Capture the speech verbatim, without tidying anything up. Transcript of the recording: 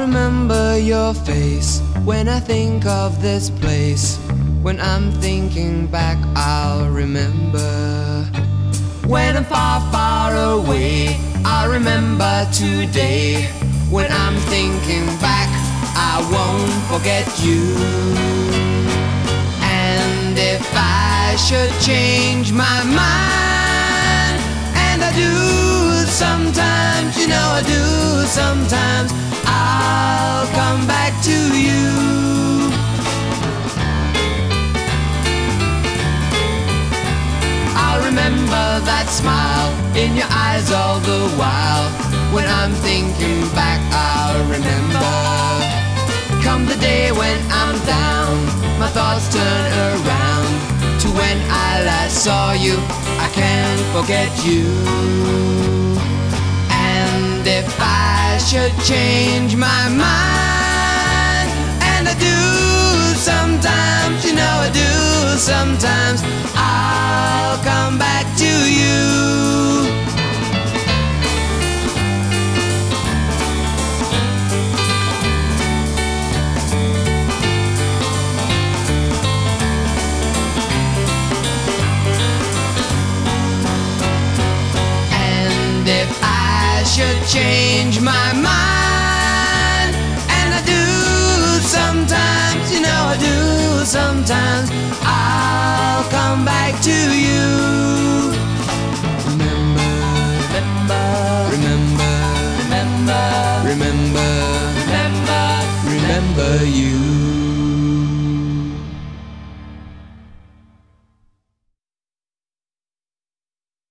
remember your face when I think of this place. When I'm thinking back, I'll remember. When I'm far, far away, I'll remember today. When I'm thinking back, I won't forget you. And if I should change my mind, and I do sometimes, you know I do sometimes, I'll come back to you. I'll remember that smile in your eyes all the while. When I'm thinking back, I'll remember. Come the day when I'm down, my thoughts turn around to when I last saw you. I can't forget you. And if I should change my mind, and I do sometimes, you know I do sometimes, I'll come back to you. If I should change my mind, and I do sometimes, you know I do sometimes, I'll come back to you. Remember, remember, remember, remember, remember, remember, remember you.